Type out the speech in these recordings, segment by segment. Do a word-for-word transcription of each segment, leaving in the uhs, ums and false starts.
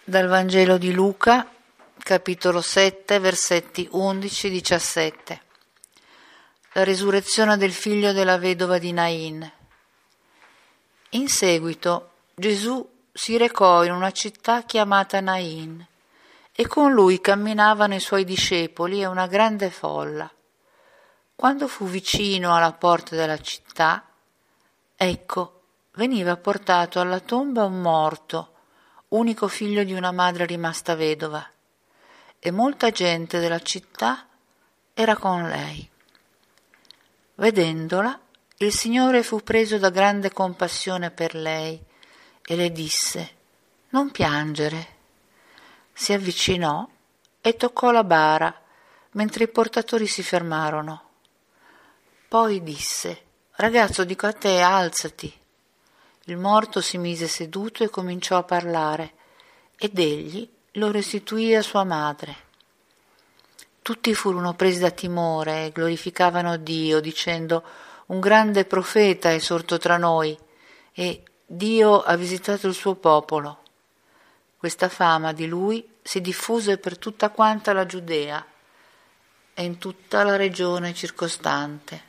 Dal Vangelo di Luca, capitolo sette, versetti undici diciassette. La risurrezione del figlio della vedova di Nain. In seguito Gesù si recò in una città chiamata Nain e con lui camminavano i suoi discepoli e una grande folla. Quando fu vicino alla porta della città, ecco, veniva portato alla tomba un morto, unico figlio di una madre rimasta vedova, e molta gente della città era con lei. Vedendola, il Signore fu preso da grande compassione per lei e le disse: «Non piangere». Si avvicinò e toccò la bara, mentre i portatori si fermarono. Poi disse: «Ragazzo, dico a te, alzati». Il morto si mise seduto e cominciò a parlare, ed egli lo restituì a sua madre. Tutti furono presi da timore e glorificavano Dio, dicendo: «Un grande profeta è sorto tra noi, e Dio ha visitato il suo popolo». Questa fama di lui si diffuse per tutta quanta la Giudea e in tutta la regione circostante.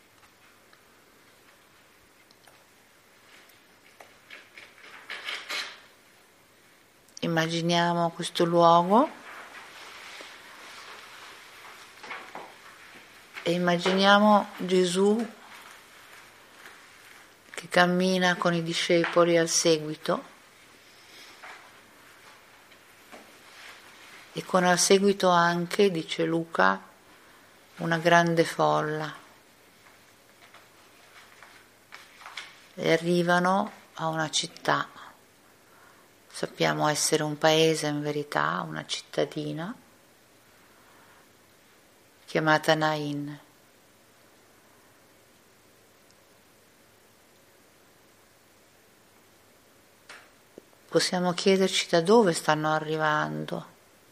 Immaginiamo questo luogo e immaginiamo Gesù che cammina con i discepoli al seguito e con al seguito anche, dice Luca, una grande folla. E arrivano a una città. Sappiamo essere un paese in verità, una cittadina chiamata Nain. Possiamo chiederci da dove stanno arrivando,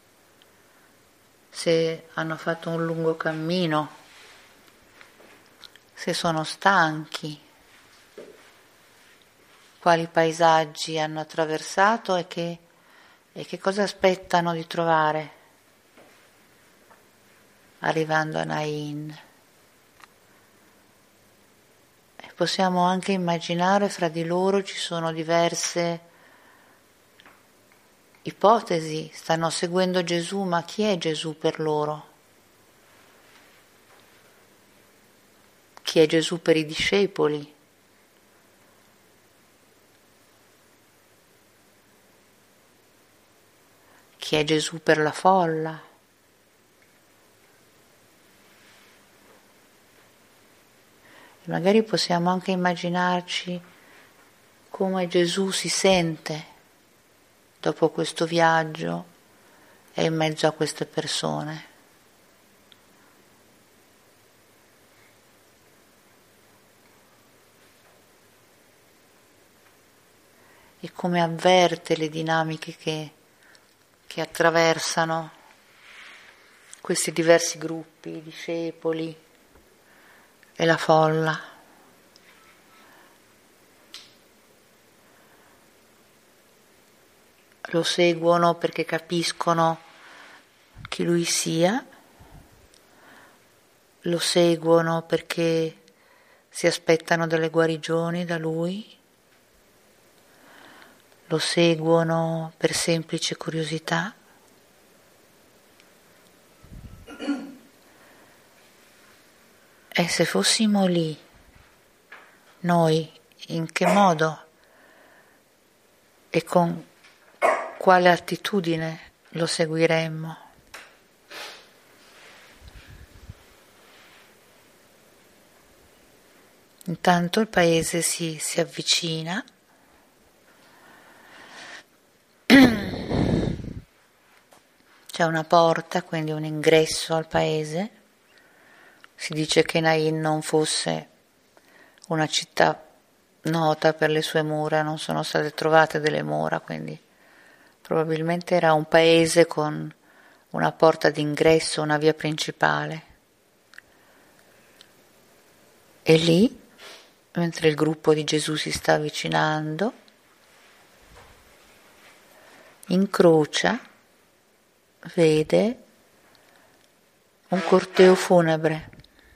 se hanno fatto un lungo cammino, se sono stanchi, quali paesaggi hanno attraversato e che, e che cosa aspettano di trovare arrivando a Nain. E possiamo anche immaginare fra di loro ci sono diverse ipotesi, stanno seguendo Gesù, ma chi è Gesù per loro? Chi è Gesù per i discepoli? Chi è Gesù per la folla? E magari possiamo anche immaginarci come Gesù si sente dopo questo viaggio e in mezzo a queste persone. E come avverte le dinamiche che che attraversano questi diversi gruppi, i discepoli e la folla. Lo seguono perché capiscono chi lui sia, lo seguono perché si aspettano delle guarigioni da lui, lo seguono per semplice curiosità. E se fossimo lì, noi in che modo e con quale attitudine lo seguiremmo? Intanto il paese si, si avvicina. C'è una porta, quindi un ingresso al paese. Si dice che Nain non fosse una città nota per le sue mura, non sono state trovate delle mura, quindi probabilmente era un paese con una porta d'ingresso, una via principale. E lì, mentre il gruppo di Gesù si sta avvicinando, incrocia, vede un corteo funebre.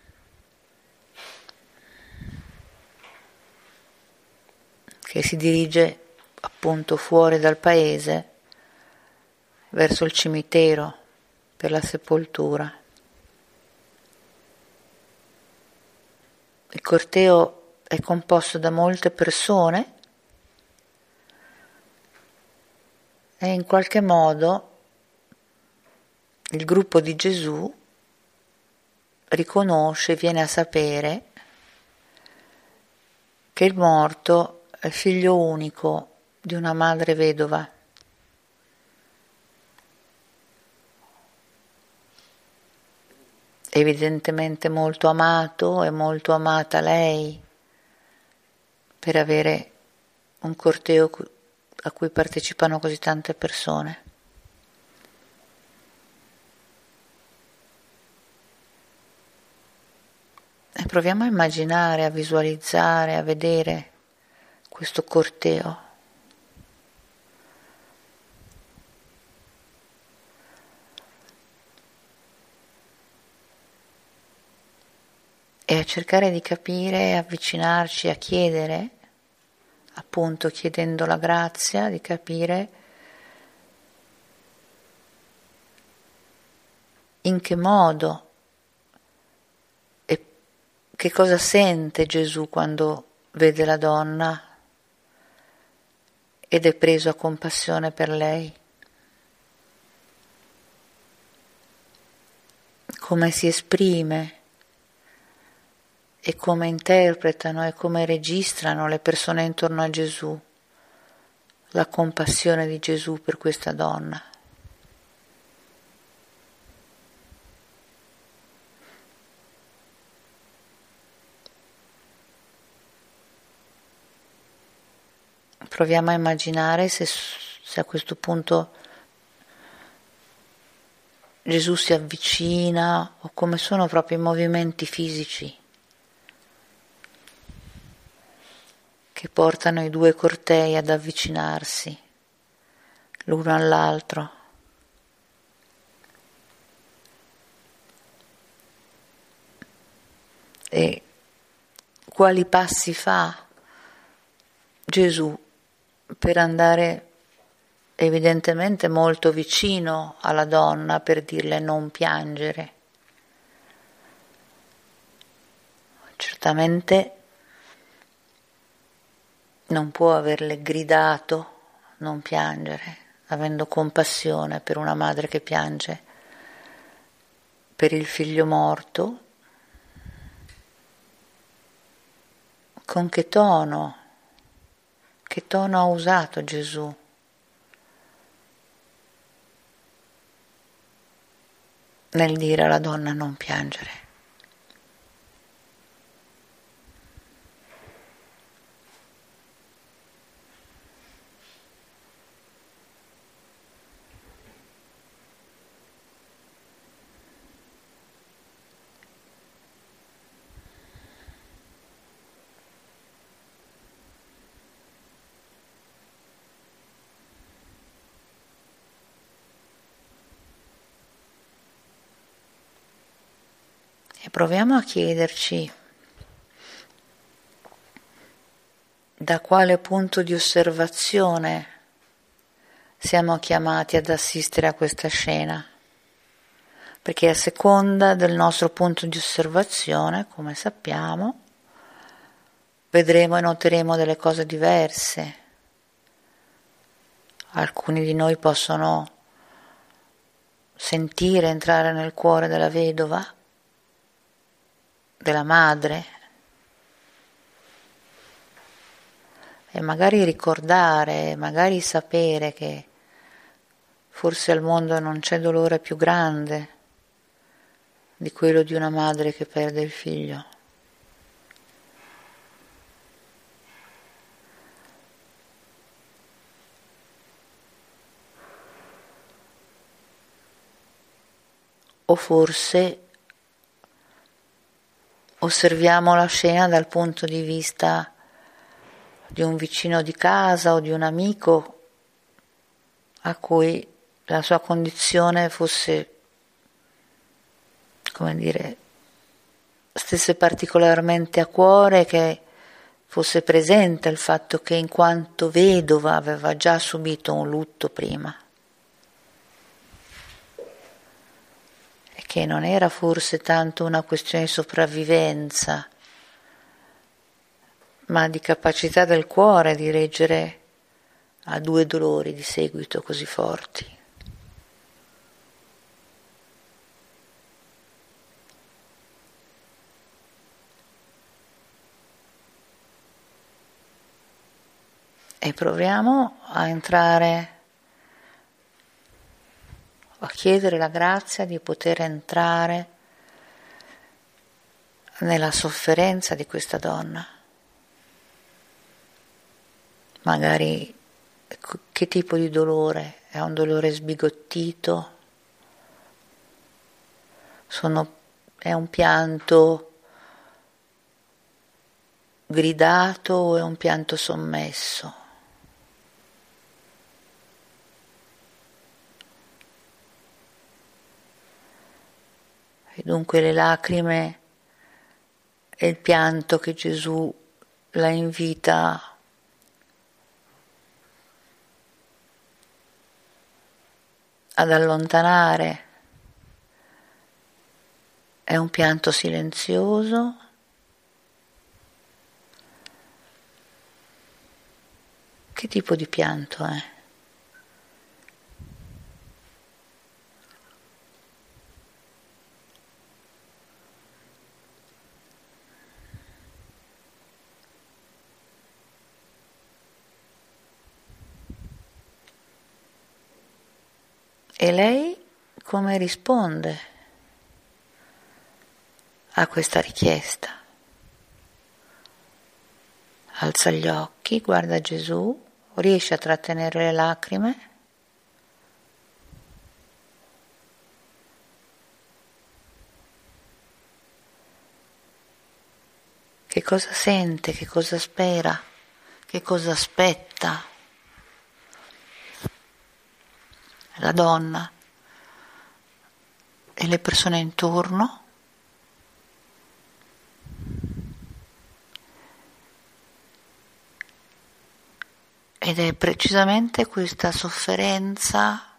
Che si dirige appunto fuori dal paese verso il cimitero per la sepoltura. Il corteo è composto da molte persone e in qualche modo il gruppo di Gesù riconosce, viene a sapere che il morto è il figlio unico di una madre vedova. Evidentemente molto amato e molto amata lei per avere un corteo a cui partecipano così tante persone. E proviamo a immaginare, a visualizzare, a vedere questo corteo. E a cercare di capire, avvicinarci, a chiedere, appunto chiedendo la grazia di capire in che modo e che cosa sente Gesù quando vede la donna ed è preso a compassione per lei. Come si esprime e come interpretano e come registrano le persone intorno a Gesù la compassione di Gesù per questa donna. Proviamo a immaginare se, se a questo punto Gesù si avvicina o come sono proprio i movimenti fisici che portano i due cortei ad avvicinarsi l'uno all'altro. E quali passi fa Gesù per andare evidentemente molto vicino alla donna per dirle non piangere. Certamente non può averle gridato non piangere, avendo compassione per una madre che piange per il figlio morto. Con che tono, che tono ha usato Gesù? Nel dire alla donna non piangere. E proviamo a chiederci da quale punto di osservazione siamo chiamati ad assistere a questa scena, perché a seconda del nostro punto di osservazione, come sappiamo, vedremo e noteremo delle cose diverse. Alcuni di noi possono sentire entrare nel cuore della vedova, della madre, e magari ricordare, magari sapere che forse al mondo non c'è dolore più grande di quello di una madre che perde il figlio. O forse osserviamo la scena dal punto di vista di un vicino di casa o di un amico a cui la sua condizione fosse, come dire, stesse particolarmente a cuore, che fosse presente il fatto che in quanto vedova aveva già subito un lutto prima e che non era forse tanto una questione di sopravvivenza, ma di capacità del cuore di reggere a due dolori di seguito così forti. E proviamo a entrare, a chiedere la grazia di poter entrare nella sofferenza di questa donna. Magari che tipo di dolore? È un dolore sbigottito? Sono, è un pianto gridato o è un pianto sommesso? E dunque le lacrime e il pianto che Gesù la invita ad allontanare, è un pianto silenzioso, che tipo di pianto è? E lei come risponde a questa richiesta? Alza gli occhi, guarda Gesù, riesce a trattenere le lacrime. Che cosa sente, che cosa spera, che cosa aspetta la donna e le persone intorno? Ed è precisamente questa sofferenza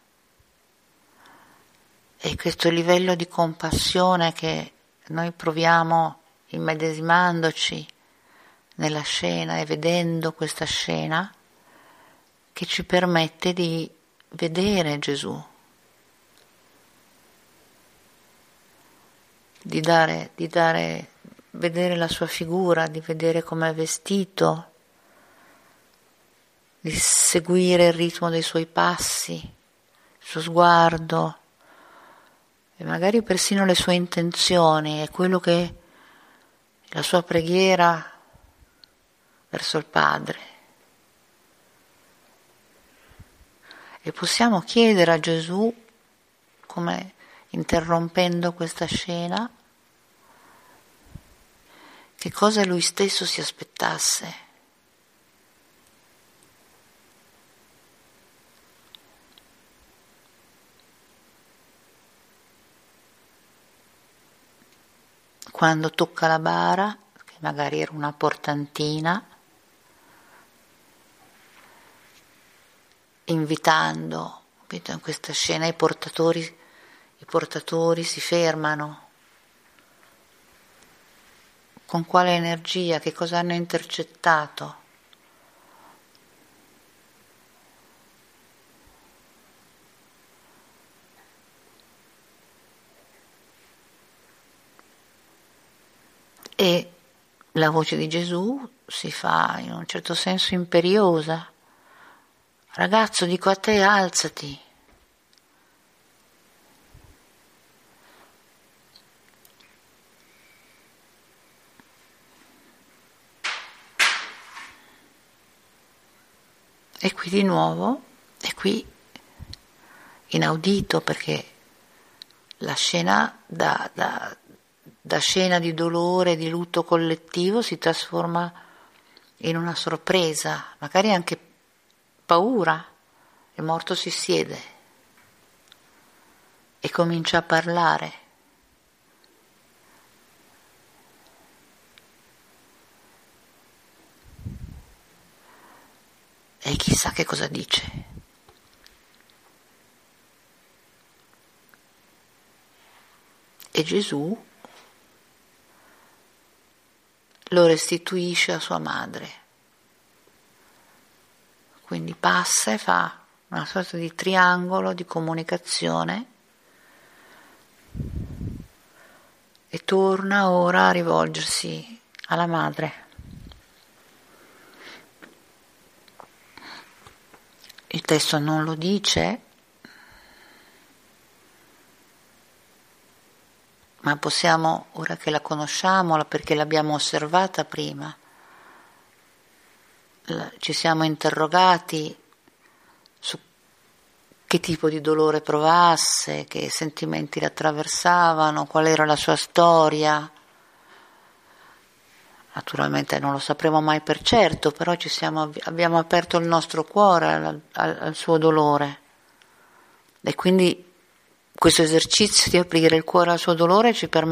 e questo livello di compassione che noi proviamo immedesimandoci nella scena e vedendo questa scena, che ci permette di vedere Gesù, di dare, di dare, vedere la sua figura, di vedere com'è vestito, di seguire il ritmo dei suoi passi, il suo sguardo e magari persino le sue intenzioni e quello che la sua preghiera verso il Padre. E possiamo chiedere a Gesù, come interrompendo questa scena, che cosa lui stesso si aspettasse. Quando tocca la bara, che magari era una portantina, invitando, in questa scena i portatori, i portatori si fermano. Con quale energia, che cosa hanno intercettato? E la voce di Gesù si fa in un certo senso imperiosa. Ragazzo, dico a te, alzati. E qui di nuovo, e qui inaudito, perché la scena da, da, da scena di dolore, di lutto collettivo si trasforma in una sorpresa, magari anche paura Il morto si siede e comincia a parlare. E chissà che cosa dice. E Gesù lo restituisce a sua madre. Quindi passa e fa una sorta di triangolo di comunicazione e torna ora a rivolgersi alla madre. Il testo non lo dice, ma possiamo, ora che la conosciamo, perché l'abbiamo osservata prima, ci siamo interrogati su che tipo di dolore provasse, che sentimenti la attraversavano, qual era la sua storia. Naturalmente non lo sapremo mai per certo, però ci siamo, abbiamo aperto il nostro cuore al, al, al suo dolore. E quindi questo esercizio di aprire il cuore al suo dolore ci permette